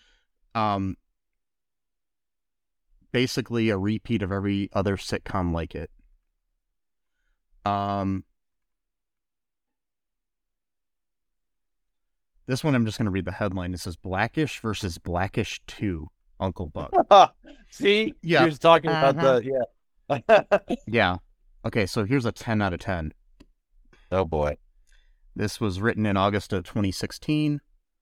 basically a repeat of every other sitcom like it. This one, I'm just going to read the headline. It says, Blackish versus Blackish 2, Uncle Buck. See? Yeah. He was talking about Yeah. Okay, so here's a 10 out of 10. Oh, boy. This was written in August of 2016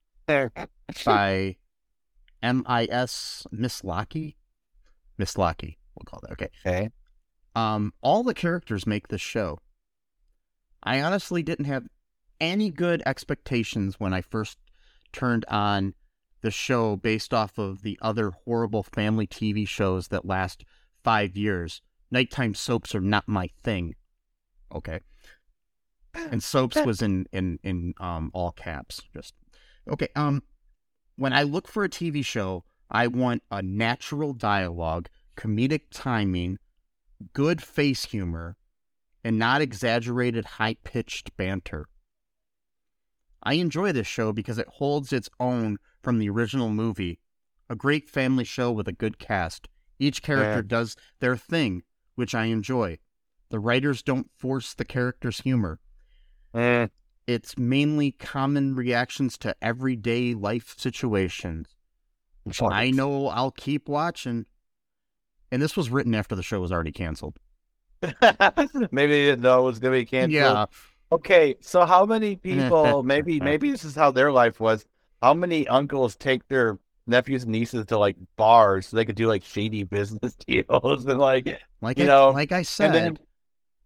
by M.I.S. Miss Locky. Miss Locky, we'll call that. Okay. All the characters make this show. I honestly didn't have any good expectations when I first turned on the show based off of the other horrible family TV shows that last 5 years. Nighttime soaps are not my thing. Okay. And soaps was in all caps. Just okay. When I look for a TV show, I want a natural dialogue, comedic timing, good face humor, and not exaggerated high-pitched banter. I enjoy this show because it holds its own from the original movie. A great family show with a good cast. Each character does their thing, which I enjoy. The writers don't force the characters' humor. It's mainly common reactions to everyday life situations. I know I'll keep watching. And this was written after the show was already canceled. Maybe they didn't know it was going to be canceled. Yeah. Okay, so how many people, maybe this is how their life was, how many uncles take their nephews and nieces to like bars so they could do like shady business deals and like I said.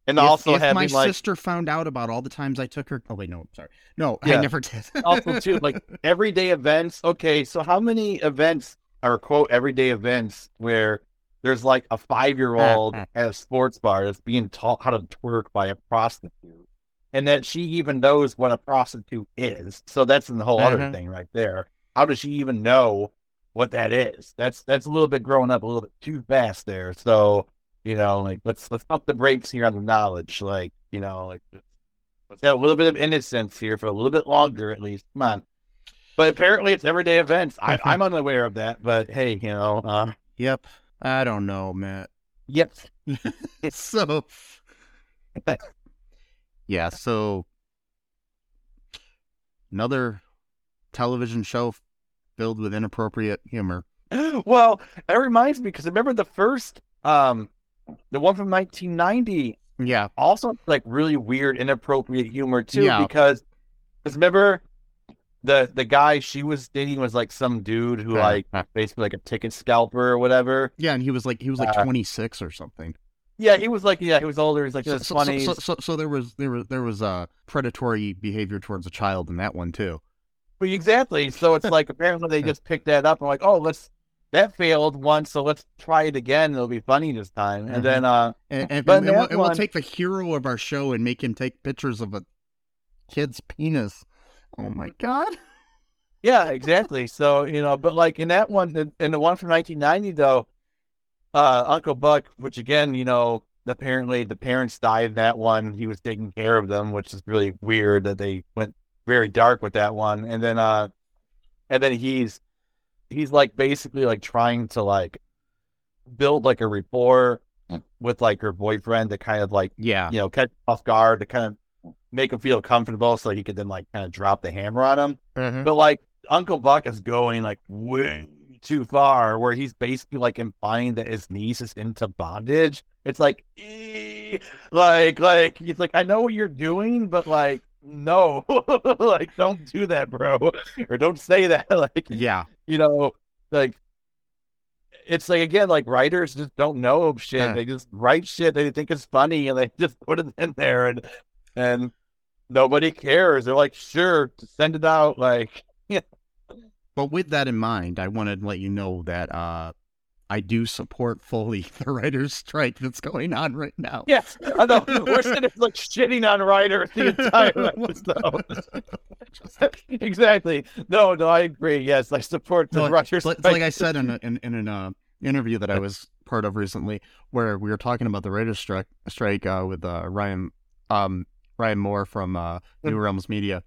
And also if my having like sister found out about all the times I took her. Oh wait, no, sorry, no, Yeah. I never did. also too like everyday events. Okay, so how many events are quote everyday events where there's like a 5-year-old at a sports bar that's being taught how to twerk by a prostitute, and that she even knows what a prostitute is. So that's the whole other thing right there. How does she even know what that is? That's a little bit growing up a little bit too fast there. So, like let's pump the brakes here on the knowledge. Like, like let's have a little bit of innocence here for a little bit longer at least. Come on. But apparently it's everyday events. I'm unaware of that, but hey, Yep. I don't know, Matt. Yep. So yeah, so another television show filled with inappropriate humor. Well, that reminds me, because remember the first, the one from 1990. Yeah. Also, like really weird, inappropriate humor too. Yeah. Because remember the guy she was dating was like some dude who like basically like a ticket scalper or whatever. Yeah, and he was like 26 or something. Yeah, he was older. He's like in his 20s. So there was predatory behavior towards a child in that one too. But exactly. So it's like apparently they just picked that up and like, oh, that failed once, so let's try it again. It'll be funny this time. And then we'll take the hero of our show and make him take pictures of a kid's penis. Oh my God. Yeah, exactly. So, but like in that one, in the one from 1990 though, Uncle Buck, which again, apparently the parents died in that one. He was taking care of them, which is really weird that they went very dark with that one. And then he's like basically like trying to like build like a rapport with like her boyfriend to kind of like, catch off guard, to kind of make him feel comfortable so he could then like kind of drop the hammer on him. Mm-hmm. But like Uncle Buck is going like way too far, where he's basically like implying that his niece is into bondage. It's like, like he's like, I know what you're doing, but like, no, like don't do that, bro, or don't say that. Like, yeah, like it's like, again, like writers just don't know shit. They just write shit they think is funny and they just put it in there, and nobody cares. They're like, sure, send it out. Like, yeah. But with that in mind, I wanted to let you know that I do support fully the writers' strike that's going on right now. Yes, I know. We're sitting like shitting on writers the entire episode. Exactly. No, I agree. Yes, I support the writers' strike. Like I said in an interview that I was part of recently, where we were talking about the writers' strike with Ryan Moore from New Realms Media.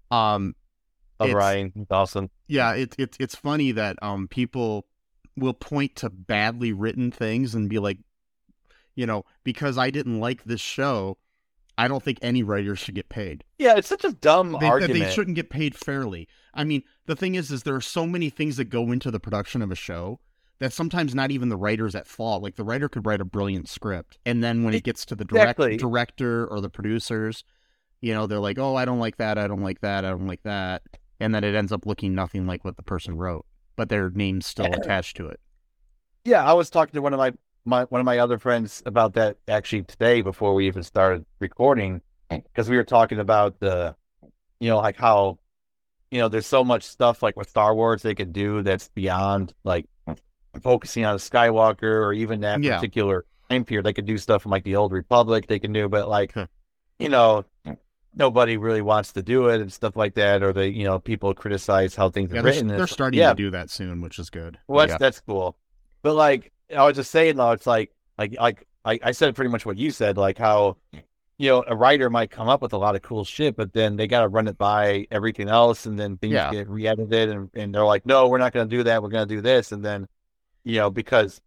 Ryan Dawson. Yeah, it's funny that people will point to badly written things and be like, because I didn't like this show, I don't think any writers should get paid. Yeah, it's such a dumb argument. They shouldn't get paid fairly. I mean, the thing is there are so many things that go into the production of a show that sometimes not even the writer's at fault. Like the writer could write a brilliant script, and then when it gets to the director or the producers, they're like, oh, I don't like that, I don't like that, I don't like that. And then it ends up looking nothing like what the person wrote, but their name's still attached to it. Yeah, I was talking to one of my other friends about that actually today before we even started recording, because we were talking about the, like how, there's so much stuff like with Star Wars they could do that's beyond like focusing on a Skywalker or even that particular time period. They could do stuff from like the Old Republic they can do, but like, nobody really wants to do it and stuff like that, or they, people criticize how things are written. They're starting to do that soon, which is good. Well, that's cool. But like, I was just saying though, it's like I said pretty much what you said, like how, a writer might come up with a lot of cool shit, but then they got to run it by everything else, and then things get re-edited, and they're like, no, we're not going to do that. We're going to do this. And then, because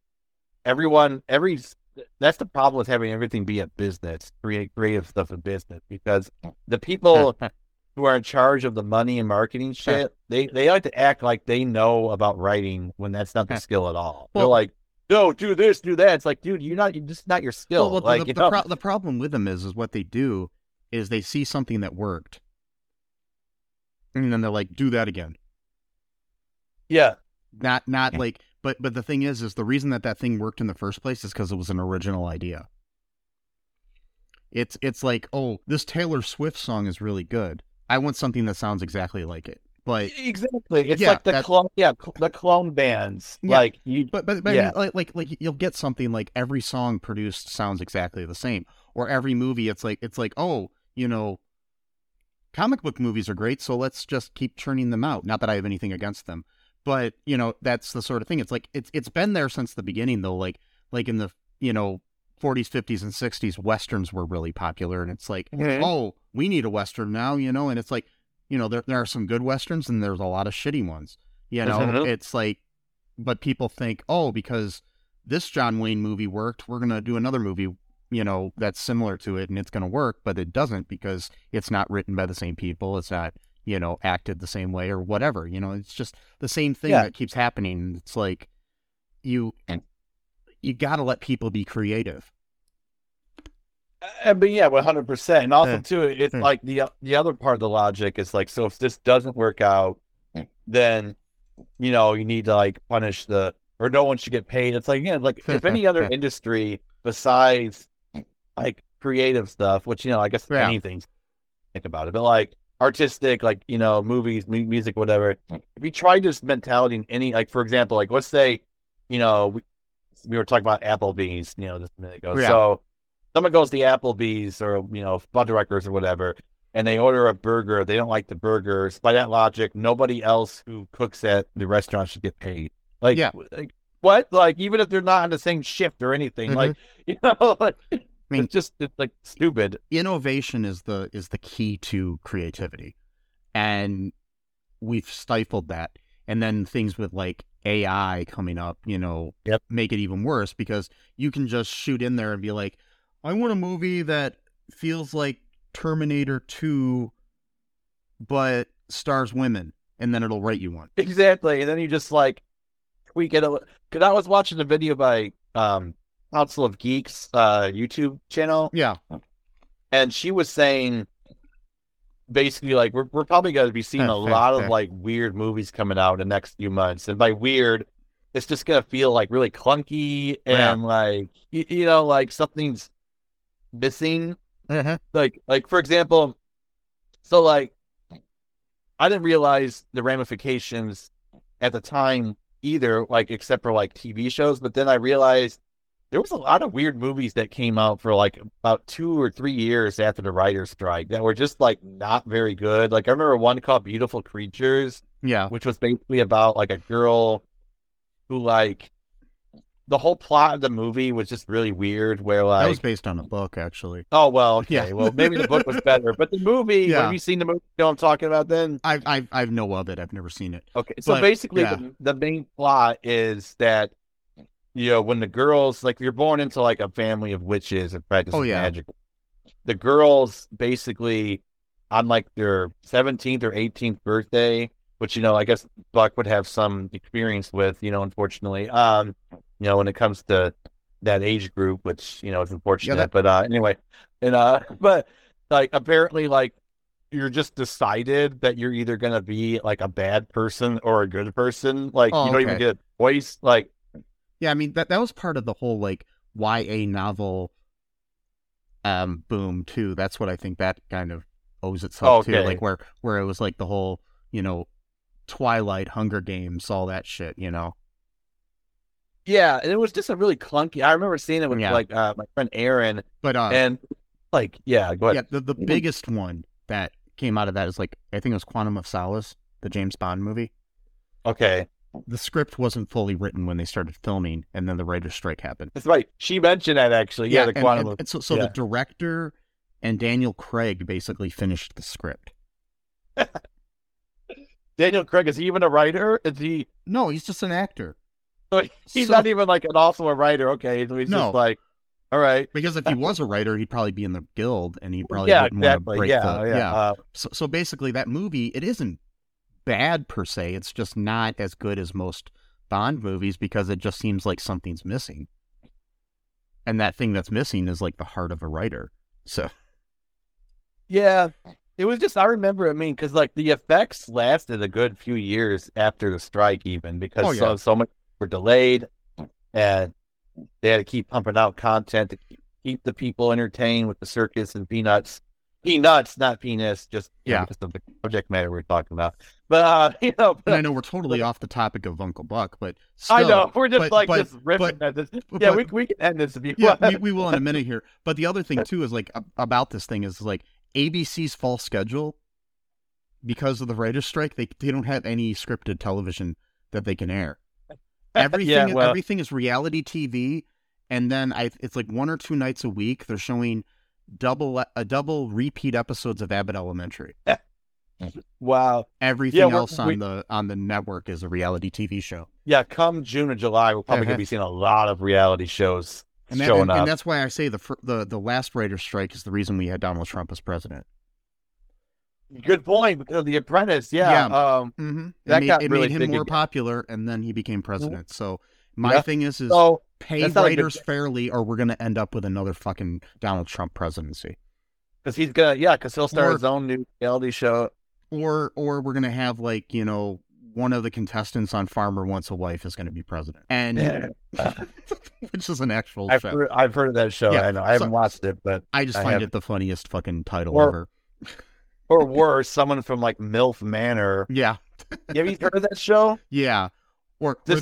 that's the problem with having everything be a business, creative stuff a business, because the people who are in charge of the money and marketing shit, they like to act like they know about writing when that's not the skill at all. They're like, no, do this, do that. It's like, dude, you're just not your skill. Well, like, the problem with them is what they do is they see something that worked, and then they're like, do that again. Yeah. Not like, but the thing is the reason that thing worked in the first place is because it was an original idea. It's like, oh, this Taylor Swift song is really good. I want something that sounds exactly like it. But exactly, it's like the clone bands. Yeah, like you, but yeah. I mean, like you'll get something like every song produced sounds exactly the same, or every movie. It's like oh, comic book movies are great, so let's just keep churning them out. Not that I have anything against them, but that's the sort of thing. It's like it's been there since the beginning though. Like in the 40s, 50s, and 60s, westerns were really popular, and it's like, oh, we need a western now, and it's like, there are some good westerns and there's a lot of shitty ones, It's like, but people think, oh, because this John Wayne movie worked, we're gonna do another movie, that's similar to it, and it's gonna work, but it doesn't because it's not written by the same people, it's not, acted the same way or whatever, it's just the same thing that keeps happening. It's like you gotta let people be creative. But yeah, 100%. And also too, it's like the other part of the logic is like, so if this doesn't work out, then you need to like punish or no one should get paid. It's like, again, like if any other industry besides like creative stuff, which I guess anything, think about it, but like artistic, like movies, music, whatever. If you try this mentality in any, like for example, like let's say we were talking about Applebee's, just a minute ago. Yeah. So someone goes to Applebee's or, Fuddruckers or whatever, and they order a burger. They don't like the burgers. By that logic, nobody else who cooks at the restaurant should get paid. Like, like what? Like, even if they're not on the same shift or anything, like, like, I mean, it's like stupid. Innovation is the key to creativity, and we've stifled that. And then things with like AI coming up, make it even worse because you can just shoot in there and be like, I want a movie that feels like Terminator 2, but stars women, and then it'll write you one. Exactly, and then you just like tweak it. Because I was watching a video by Council of Geeks YouTube channel. Yeah, and she was saying basically like we're probably going to be seeing a lot of like weird movies coming out in the next few months, and by weird, it's just going to feel like really clunky and like like something's missing. Like for example, so like I didn't realize the ramifications at the time either, like except for like TV shows, but then I realized there was a lot of weird movies that came out for like about 2 or 3 years after the writer's strike that were just like not very good. Like I remember one called Beautiful Creatures, which was basically about like a girl who like the whole plot of the movie was just really weird. Where like that was based on a book, actually. Oh well, okay. Well, maybe the book was better, but the movie. Have you seen the movie? You know what I'm talking about? Then I know of it. I've never seen it. Okay, so basically, the main plot is that when the girls like you're born into like a family of witches and practicing magic, the girls basically on like their 17th or 18th birthday, which I guess Buck would have some experience with, unfortunately. When it comes to that age group, which, is unfortunate. But anyway, and but like apparently like you're just decided that you're either gonna be like a bad person or a good person. Like you don't even get a voice. Like I mean that was part of the whole like YA novel boom too. That's what I think that kind of owes itself to. Like where it was like the whole, Twilight, Hunger Games, all that shit, Yeah, and it was just a really clunky. I remember seeing it with like my friend Aaron, but and like go ahead. Yeah, the biggest one that came out of that is like I think it was Quantum of Solace, the James Bond movie. Okay, the script wasn't fully written when they started filming, and then the writer's strike happened. That's right. She mentioned that actually. Yeah, the Quantum. And so the director and Daniel Craig basically finished the script. Daniel Craig, is he even a writer? Is he? No, he's just an actor. So he's not even like also a writer. Okay, so he's just like, all right. Because if he was a writer, he'd probably be in the guild, and he probably wouldn't want to break So basically, that movie, it isn't bad per se. It's just not as good as most Bond movies because it just seems like something's missing, and that thing that's missing is like the heart of a writer. So, yeah. It was just, I remember, because like the effects lasted a good few years after the strike, even because so much were delayed and they had to keep pumping out content to keep the people entertained with the circus and peanuts. Peanuts, not penis, just because of the subject matter we're talking about. But and I know we're totally off the topic of Uncle Buck, but still, I know we're just just ripping at this. Yeah, we can end this if you want. We will in a minute here. But the other thing too is like about this thing is like ABC's fall schedule, because of the writer's strike, they don't have any scripted television that they can air. Everything is reality TV, and then it's like 1 or 2 nights a week they're showing double repeat episodes of Abbott Elementary. Wow. Everything else on the network is a reality TV show. Yeah, come June and July, we're probably going to be seeing a lot of reality shows showing up. And that's why I say the last writer's strike is the reason we had Donald Trump as president. Good point, because of The Apprentice. Yeah. It made him more popular, and then he became president. So my thing is pay writers fairly, or we're going to end up with another fucking Donald Trump presidency. Because he'll start his own new reality show. Or we're going to have one of the contestants on Farmer Wants a Wife is going to be president, and which is an actual show. I've heard of that show. Yeah, I know. I haven't watched it, but I just find it the funniest fucking title ever. Or worse, someone from like MILF Manor. Yeah. Have you heard of that show? Yeah. Or the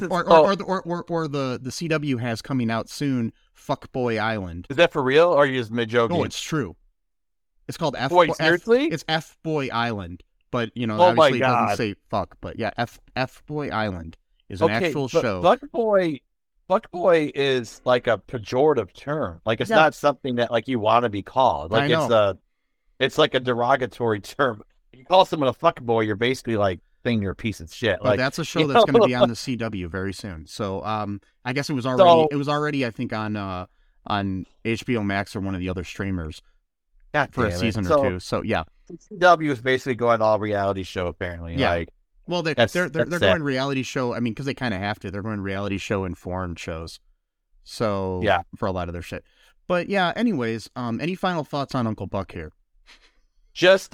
CW has coming out soon, Fuckboy Island. Is that for real, or are you just mid-joking? No, it's true. It's called seriously? It's F-Boy Island, but obviously it doesn't say fuck, but yeah, F-Boy Island is an actual show. Fuckboy is like a pejorative term. Like it's not something that like you want to be called. Like it's like a derogatory term. If you call someone a fuckboy, you're basically like saying you're a piece of shit. Like that's a show that's going to be on the CW very soon. So I guess it was already I think on HBO Max or one of the other streamers for a season or two. So yeah, CW is basically going all reality show apparently. Yeah. Like, well, they're going reality show. I mean, because they kind of have to. They're going reality show informed shows. So yeah, for a lot of their shit. But yeah, anyways, any final thoughts on Uncle Buck here? Just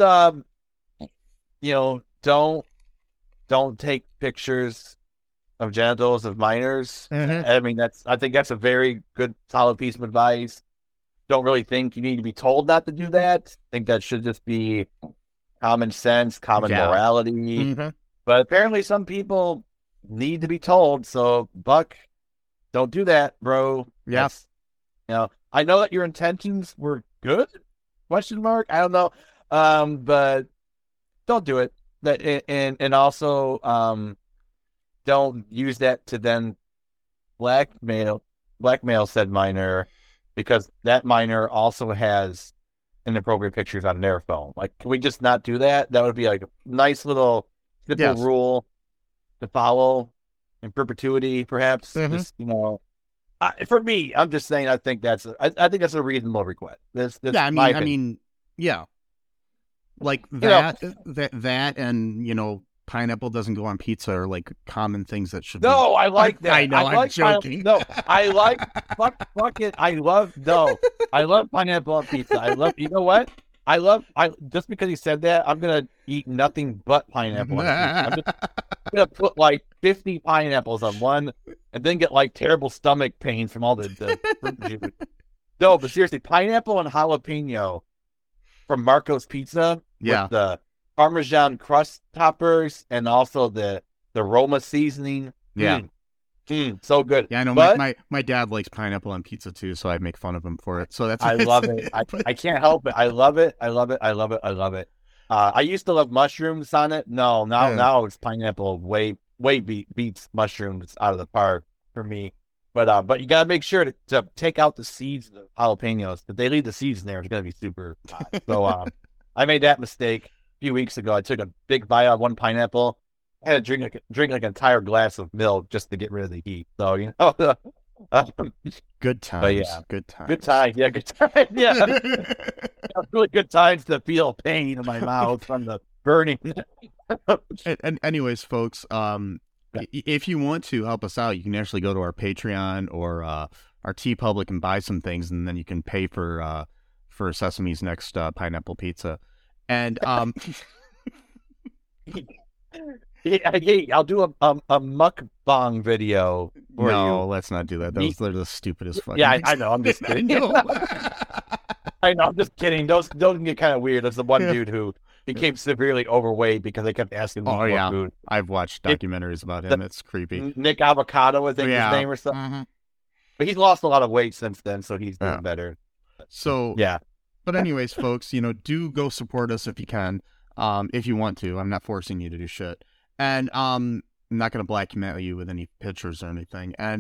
don't take pictures of genitals of minors. Mm-hmm. I mean, I think that's a very good, solid piece of advice. Don't really think you need to be told not to do that. I think that should just be common sense, common morality. Mm-hmm. But apparently some people need to be told. So, Buck, don't do that, bro. Yes. I know that your intentions were good, ? I don't know. But don't do it. And also, don't use that to then blackmail said minor, because that minor also has inappropriate pictures on their phone. Like, can we just not do that? That would be like a nice little simple rule to follow in perpetuity, perhaps. Mm-hmm. Just, for me, I'm just saying. I think that's a reasonable request. I mean, yeah. Like that, and pineapple doesn't go on pizza are like common things that should. No, I like that. I know. I'm joking. No, I like fuck it. I love pineapple on pizza. I love. You know what? I just because he said that, I'm gonna eat nothing but pineapple on pizza. I'm gonna put like 50 pineapples on one, and then get like terrible stomach pains from all the fruit juice. No, but seriously, pineapple and jalapeno from Marco's Pizza. Yeah. With the Parmesan crust toppers and also the Roma seasoning. Yeah. So good. Yeah, I know. But my dad likes pineapple on pizza too, so I make fun of him for it. So that's I love it. I can't help it. I love it. I used to love mushrooms on it. Now it's pineapple way beats mushrooms out of the park for me. But you gotta make sure to take out the seeds of jalapenos. If they leave the seeds in there, it's gonna be super hot. So I made that mistake a few weeks ago. I took a big bite out of one pineapple. I had to drink like an entire glass of milk just to get rid of the heat. So good times. But yeah, good times. Good time. Yeah, good time. Yeah, really good times to feel pain in my mouth from the burning. and anyways, folks, if you want to help us out, you can actually go to our Patreon or our TeePublic and buy some things, and then you can pay for Sesame's next pineapple pizza. And I'll do a mukbang video for No, you. let's not do that. Those are the stupidest fucking. Yeah, I know. I'm just kidding. I know. I'm just kidding. Those can get kind of weird. There's the one dude who became severely overweight because they kept asking him for food. I've watched documentaries about him. It's creepy. Nick Avocado, I think his name or something. Mm-hmm. But he's lost a lot of weight since then, so he's doing better. So yeah. But anyways, folks, do go support us if you can. If you want to. I'm not forcing you to do shit. And I'm not going to blackmail you with any pictures or anything. And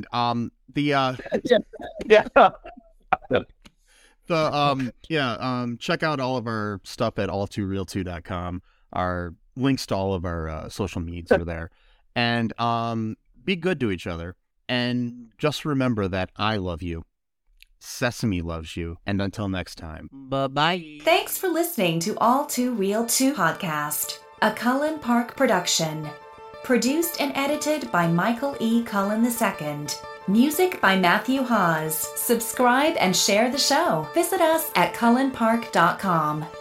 check out all of our stuff at all2real2.com. Our links to all of our social medias are there. And be good to each other. And just remember that I love you. Sesame loves you. And until next time. Bye-bye. Thanks for listening to All Too Real 2 podcast, a Cullen Park production. Produced and edited by Michael E. Cullen II. Music by Matthew Hawes. Subscribe and share the show. Visit us at cullenpark.com.